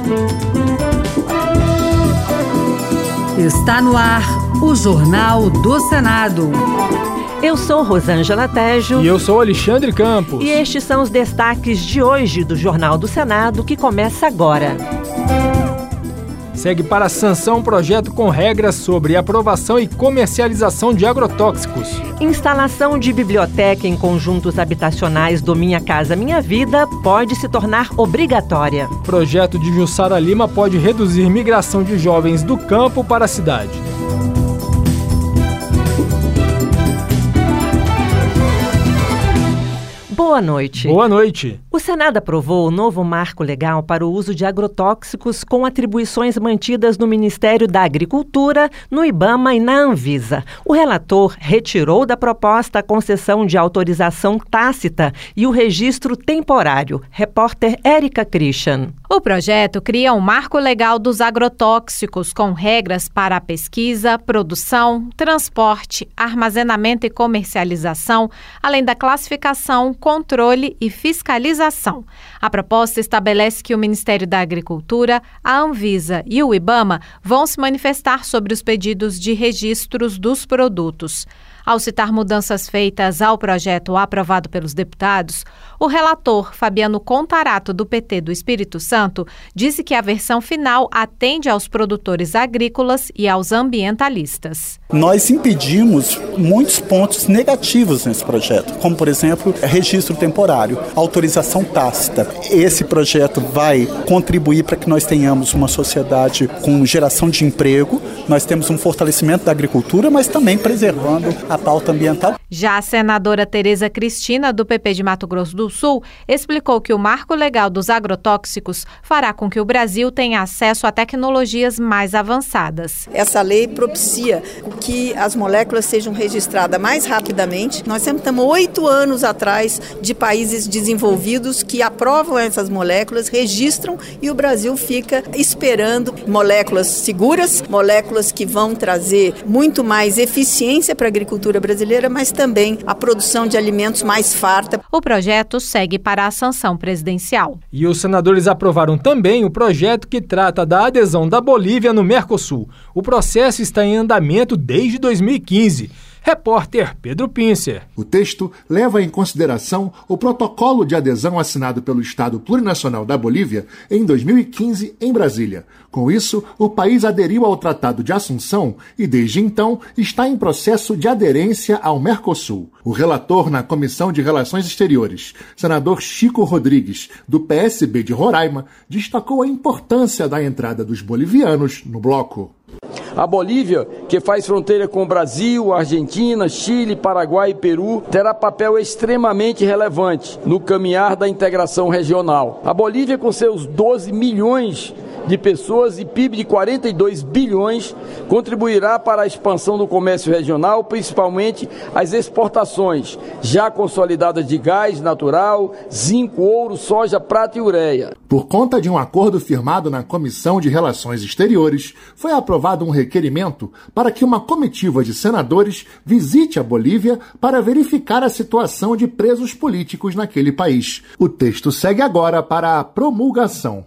Está no ar o Jornal do Senado. Eu sou Rosângela Tejo. E eu sou Alexandre Campos. E estes são os destaques de hoje do Jornal do Senado, que começa agora. Segue para a sanção um projeto com regras sobre aprovação e comercialização de agrotóxicos. Instalação de biblioteca em conjuntos habitacionais do Minha Casa Minha Vida pode se tornar obrigatória. Projeto de Jussara Lima pode reduzir migração de jovens do campo para a cidade. Boa noite. Boa noite. O Senado aprovou o novo marco legal para o uso de agrotóxicos com atribuições mantidas no Ministério da Agricultura, no IBAMA e na Anvisa. O relator retirou da proposta a concessão de autorização tácita e o registro temporário. Repórter Érica Christian. O projeto cria um marco legal dos agrotóxicos com regras para a pesquisa, produção, transporte, armazenamento e comercialização, além da classificação, controle e fiscalização. A proposta estabelece que o Ministério da Agricultura, a Anvisa e o IBAMA vão se manifestar sobre os pedidos de registros dos produtos. Ao citar mudanças feitas ao projeto aprovado pelos deputados, o relator Fabiano Contarato, do PT do Espírito Santo, disse que a versão final atende aos produtores agrícolas e aos ambientalistas. Nós impedimos muitos pontos negativos nesse projeto, como, por exemplo, registro temporário, autorização tácita. Esse projeto vai contribuir para que nós tenhamos uma sociedade com geração de emprego, nós temos um fortalecimento da agricultura, mas também preservando a pauta ambiental. Já a senadora Tereza Cristina, do PP de Mato Grosso do Sul, explicou que o marco legal dos agrotóxicos fará com que o Brasil tenha acesso a tecnologias mais avançadas. Essa lei propicia que as moléculas sejam registradas mais rapidamente. Nós sempre estamos 8 anos atrás de países desenvolvidos que aprovam essas moléculas, registram e o Brasil fica esperando moléculas seguras, moléculas que vão trazer muito mais eficiência para a agricultura brasileira, mas também a produção de alimentos mais farta. O projeto segue para a sanção presidencial. E os senadores aprovaram também o projeto que trata da adesão da Bolívia no Mercosul. O processo está em andamento desde 2015. Repórter Pedro Pincer. O texto leva em consideração o protocolo de adesão assinado pelo Estado Plurinacional da Bolívia em 2015 em Brasília. Com isso, o país aderiu ao Tratado de Assunção e, desde então, está em processo de aderência ao Mercosul. O relator na Comissão de Relações Exteriores, senador Chico Rodrigues, do PSB de Roraima, destacou a importância da entrada dos bolivianos no bloco. A Bolívia, que faz fronteira com o Brasil, Argentina, Chile, Paraguai e Peru, terá papel extremamente relevante no caminhar da integração regional. A Bolívia, com seus 12 milhões de pessoas e PIB de 42 bilhões, contribuirá para a expansão do comércio regional, principalmente as exportações, já consolidadas de gás natural, zinco, ouro, soja, prata e ureia. Por conta de um acordo firmado na Comissão de Relações Exteriores, foi aprovado um requerimento para que uma comitiva de senadores visite a Bolívia para verificar a situação de presos políticos naquele país. O texto segue agora para a promulgação.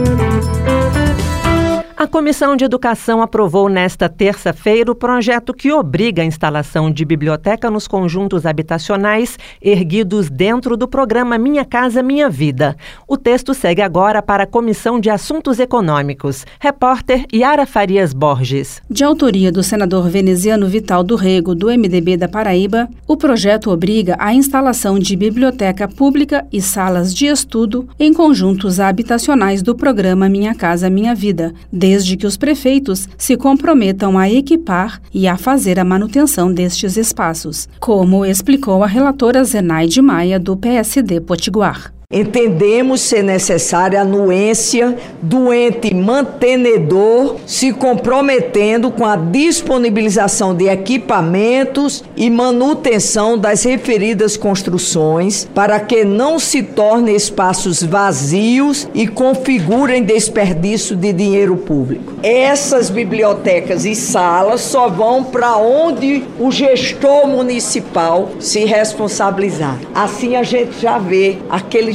A Comissão de Educação aprovou nesta terça-feira o projeto que obriga a instalação de biblioteca nos conjuntos habitacionais erguidos dentro do programa Minha Casa Minha Vida. O texto segue agora para a Comissão de Assuntos Econômicos. Repórter Yara Farias Borges. De autoria do senador veneziano Vital do Rego, do MDB da Paraíba, o projeto obriga a instalação de biblioteca pública e salas de estudo em conjuntos habitacionais do programa Minha Casa Minha Vida, desde que os prefeitos se comprometam a equipar e a fazer a manutenção destes espaços, como explicou a relatora Zenaide Maia, do PSD Potiguar. Entendemos ser necessária a anuência do ente mantenedor se comprometendo com a disponibilização de equipamentos e manutenção das referidas construções para que não se tornem espaços vazios e configurem desperdício de dinheiro público. Essas bibliotecas e salas só vão para onde o gestor municipal se responsabilizar. Assim a gente já vê aqueles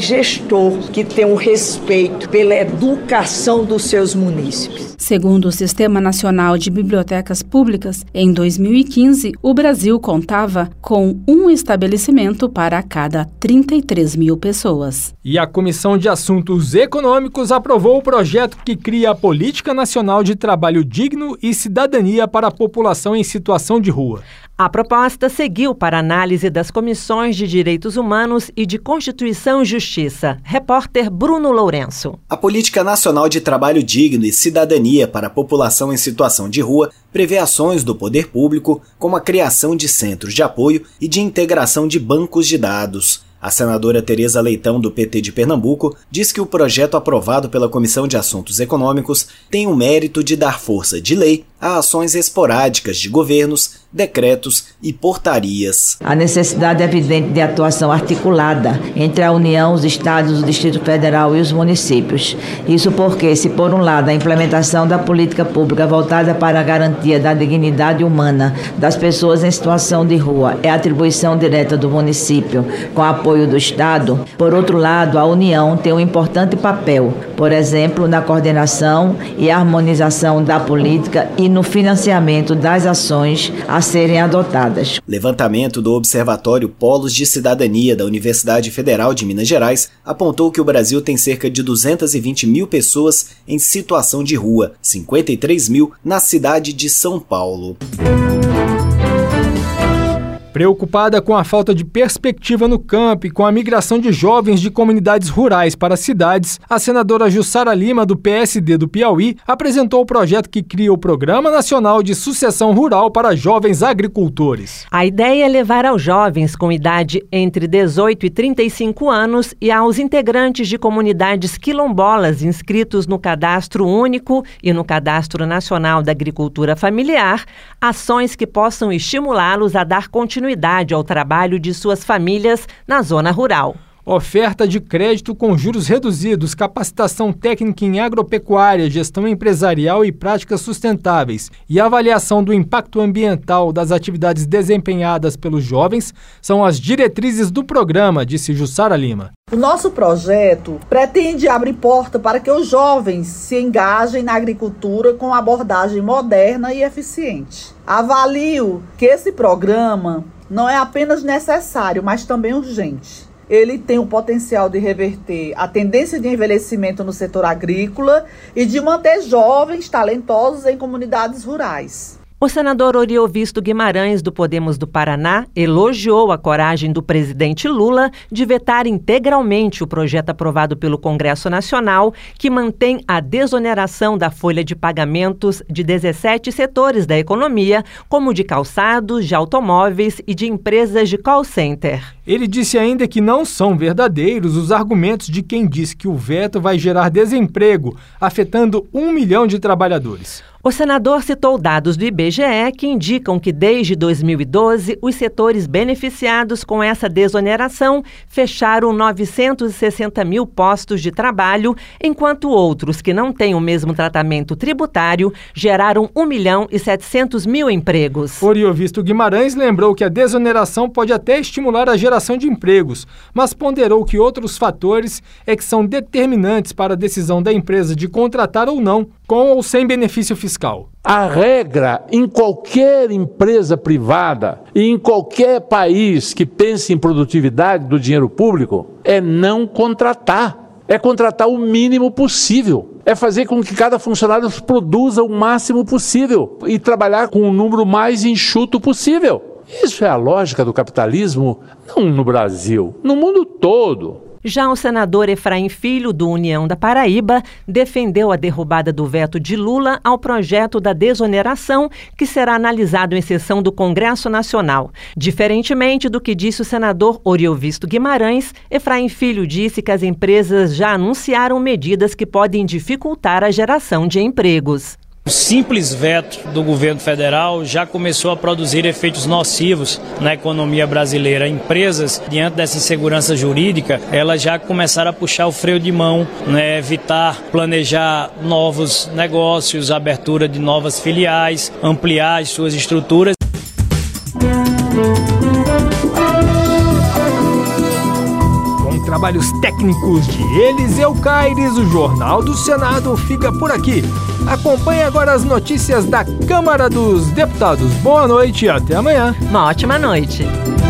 gestor que tem um respeito pela educação dos seus munícipes. Segundo o Sistema Nacional de Bibliotecas Públicas, em 2015, o Brasil contava com um estabelecimento para cada 33 mil pessoas. E a Comissão de Assuntos Econômicos aprovou o projeto que cria a Política Nacional de Trabalho Digno e Cidadania para a População em Situação de Rua. A proposta seguiu para análise das Comissões de Direitos Humanos e de Constituição e Justiça. Repórter Bruno Lourenço. A Política Nacional de Trabalho Digno e Cidadania para a População em Situação de Rua prevê ações do poder público, como a criação de centros de apoio e de integração de bancos de dados. A senadora Tereza Leitão, do PT de Pernambuco, diz que o projeto aprovado pela Comissão de Assuntos Econômicos tem o mérito de dar força de lei a ações esporádicas de governos, decretos e portarias. A necessidade evidente de atuação articulada entre a União, os estados, o Distrito Federal e os municípios. Isso porque, se por um lado a implementação da política pública voltada para a garantia da dignidade humana das pessoas em situação de rua é atribuição direta do município com apoio do Estado, por outro lado, a União tem um importante papel, por exemplo, na coordenação e harmonização da política e no financiamento das ações a serem adotadas. Levantamento do Observatório Polos de Cidadania da Universidade Federal de Minas Gerais apontou que o Brasil tem cerca de 220 mil pessoas em situação de rua, 53 mil na cidade de São Paulo. Preocupada com a falta de perspectiva no campo e com a migração de jovens de comunidades rurais para cidades, a senadora Jussara Lima, do PSD do Piauí, apresentou o projeto que cria o Programa Nacional de Sucessão Rural para Jovens Agricultores. A ideia é levar aos jovens com idade entre 18 e 35 anos e aos integrantes de comunidades quilombolas inscritos no Cadastro Único e no Cadastro Nacional da Agricultura Familiar, ações que possam estimulá-los a dar continuidade ao trabalho de suas famílias na zona rural. Oferta de crédito com juros reduzidos, capacitação técnica em agropecuária, gestão empresarial e práticas sustentáveis e avaliação do impacto ambiental das atividades desempenhadas pelos jovens são as diretrizes do programa, disse Jussara Lima. O nosso projeto pretende abrir porta para que os jovens se engajem na agricultura com abordagem moderna e eficiente. Avalio que esse programa não é apenas necessário, mas também urgente. Ele tem o potencial de reverter a tendência de envelhecimento no setor agrícola e de manter jovens talentosos em comunidades rurais. O senador Oriovisto Guimarães, do Podemos do Paraná, elogiou a coragem do presidente Lula de vetar integralmente o projeto aprovado pelo Congresso Nacional, que mantém a desoneração da folha de pagamentos de 17 setores da economia, como de calçados, de automóveis e de empresas de call center. Ele disse ainda que não são verdadeiros os argumentos de quem diz que o veto vai gerar desemprego, afetando 1 milhão de trabalhadores. O senador citou dados do IBGE que indicam que desde 2012 os setores beneficiados com essa desoneração fecharam 960 mil postos de trabalho, enquanto outros que não têm o mesmo tratamento tributário geraram 1.700.000 empregos. Oriovisto Guimarães lembrou que a desoneração pode até estimular a geração de empregos, mas ponderou que outros fatores é que são determinantes para a decisão da empresa de contratar ou não, com ou sem benefício fiscal. A regra em qualquer empresa privada e em qualquer país que pense em produtividade do dinheiro público é não contratar. É contratar o mínimo possível. É fazer com que cada funcionário produza o máximo possível e trabalhar com o número mais enxuto possível. Isso é a lógica do capitalismo, não no Brasil, no mundo todo. Já o senador Efraim Filho, do União da Paraíba, defendeu a derrubada do veto de Lula ao projeto da desoneração, que será analisado em sessão do Congresso Nacional. Diferentemente do que disse o senador Oriovisto Guimarães, Efraim Filho disse que as empresas já anunciaram medidas que podem dificultar a geração de empregos. O simples veto do governo federal já começou a produzir efeitos nocivos na economia brasileira. Empresas, diante dessa insegurança jurídica, elas já começaram a puxar o freio de mão, evitar planejar novos negócios, abertura de novas filiais, ampliar as suas estruturas. trabalhos técnicos de Eliseu Caires, o Jornal do Senado fica por aqui. Acompanhe agora as notícias da Câmara dos Deputados. Boa noite e até amanhã. Uma ótima noite.